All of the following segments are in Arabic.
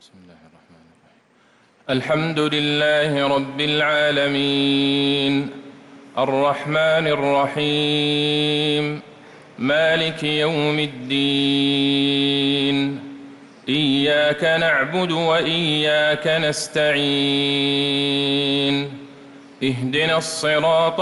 بسم الله الرحمن الرحيم. الحمد لله رب العالمين الرحمن الرحيم مالك يوم الدين إياك نعبد وإياك نستعين اهدنا الصراط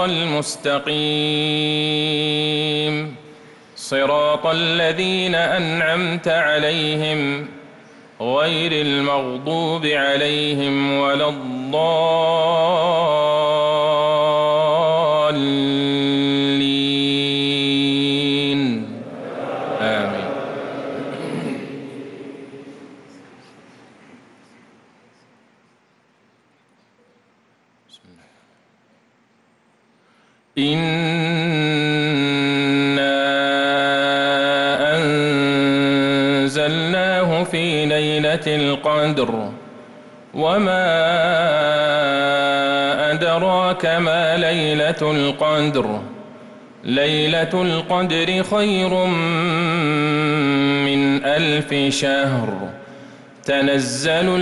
المستقيم صراط الذين أنعمت عليهم غير المغضوب عليهم ولا الضالين آمين. بسم الله. أنزلناه في ليلة القدر وما أدراك ما ليلة القدر ليلة القدر خير من 1000 شهر تنزل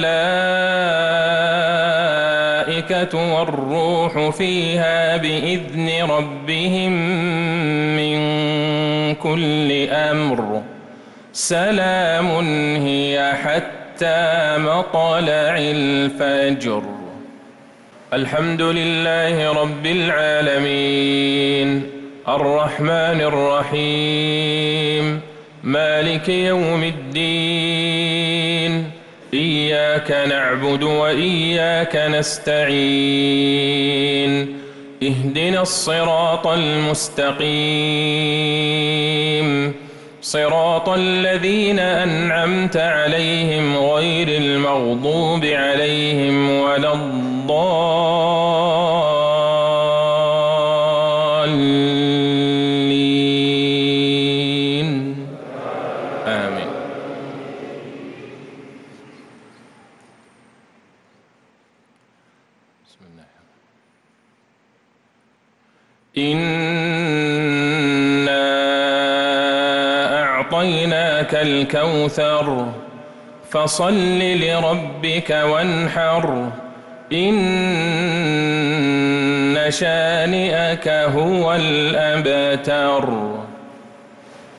الملائكة والروح فيها بإذن ربهم من كل أمر سلام هي حتى مطلع الفجر. الحمد لله رب العالمين الرحمن الرحيم مالك يوم الدين إياك نعبد وإياك نستعين اهدنا الصراط المستقيم صراط الذين أنعمت عليهم غير المغضوب عليهم ولا الضالين آمين. بسم الله. أعطيناك الكوثر فصل لربك وانحر إن شانئك هو الأبتر.